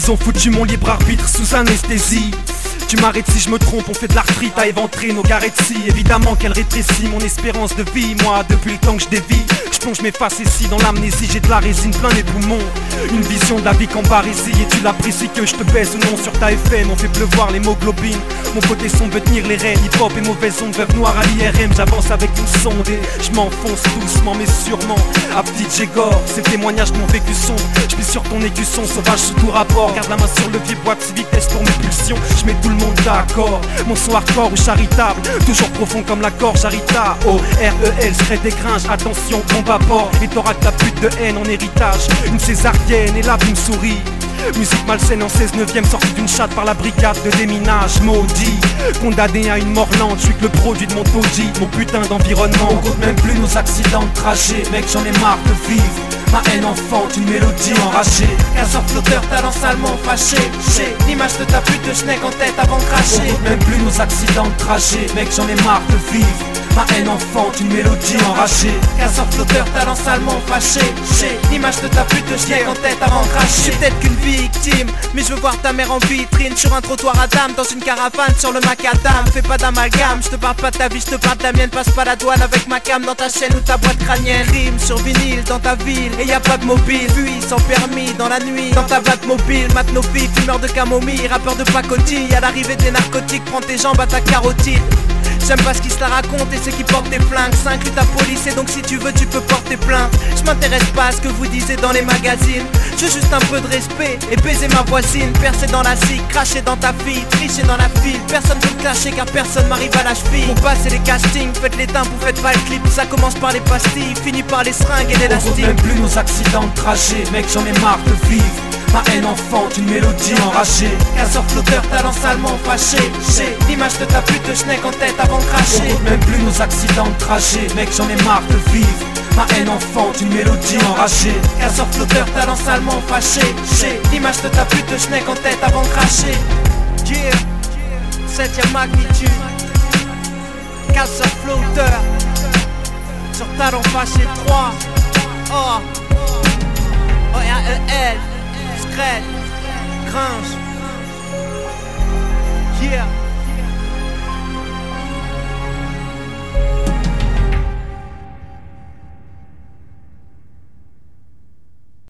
Ils ont foutu mon libre arbitre sous anesthésie. Tu m'arrêtes si je me trompe, on fait de l'arthrite à éventrer nos garettis. Évidemment qu'elle rétrécit mon espérance de vie. Moi, depuis le temps que je dévie, je plonge mes faces ici dans l'amnésie. J'ai de la résine plein les poumons, une vision de la vie qu'en barésie. Et tu l'apprécies que je te baise ou non sur ta FM. On fait pleuvoir l'hémoglobine, mon côté sombre veut tenir les rênes. Hip-hop et mauvaise onde, veuve noire à l'IRM. J'avance avec une sonde et je m'enfonce doucement mais sûrement à petit Gégor. Ces témoignages de mon vécu sombre, je suis sur ton écusson sauvage sous tout rapport. Garde la main sur le levier, boîte vitesse pour mes pulsions. Je mets tout le monde d'accord, mon son hardcore ou charitable, toujours profond comme la gorge Arita. O-R-E-L, serait des gringes, attention, bombe à bord. Et t'auras que la pute de haine en héritage, une césarienne et la vie me sourit. Musique malsaine en 16/9ème, sortie d'une chatte par la brigade de déminage. Maudit, condamné à une mort lente, je suis que le produit de mon taudis, mon putain d'environnement. On compte même plus nos accidents de trajet, mec j'en ai marre de vivre. Ma haine enfante, une mélodie enragée. Casseur flotteur, talent salement fâché. J'ai l'image de ta pute de schneck en tête avant de cracher. On compte même plus nos accidents de trajet, mec j'en ai marre de vivre. Ma haine enfante, une mélodie enragée. Casseur flotteur, talent salement fâché. J'ai l'image de ta pute de schneck en tête avant de cracher. Je suis peut-être qu'une victime, mais je veux voir ta mère en vitrine. Sur un trottoir à dames, dans une caravane sur le macadam. Fais pas d'amalgame, je te parle pas de ta vie, je te parle de la mienne. Passe pas la douane avec ma cam dans ta chaîne ou ta boîte crânienne. Rime sur vinyle dans ta ville, et y a pas de mobile. Fuis sans permis dans la nuit, dans ta batte mobile. Mate nos filles, fumeur de camomille, rappeur de pacotille. À l'arrivée des narcotiques, prends tes jambes à ta carotide. J'aime pas ce qui se la raconte et ceux qui portent des flingues. 5 lutte ta police et donc si tu veux tu peux porter plainte. Je m'intéresse pas à ce que vous disiez dans les magazines. Je veux juste un peu de respect et baiser ma voisine. Percer dans la cible, cracher dans ta fille, tricher dans la file. Personne peut me clasher car personne m'arrive à la cheville. Mon passe et les castings, faites les timbres, vous faites pas le clip. Ça commence par les pastilles, finit par les seringues et l'élastique. On compte même plus nos accidents de trajet, mec j'en ai marre de vivre. Ma haine enfante, une mélodie enragée. Casseur flotteur, talent salement fâché. J'ai l'image de ta pute de schneck en tête avant de cracher. On compte même plus nos accidents de trajet, mec j'en ai marre de vivre. Ma haine enfante, une mélodie enragée. Casseur flotteur, talent salement fâché. J'ai l'image de ta pute de schneck en tête avant de cracher. Yeah, 7ème magnitude. Casseur flotteur, sur talent fâché 3. O-R-E-L, Scred, Gringe.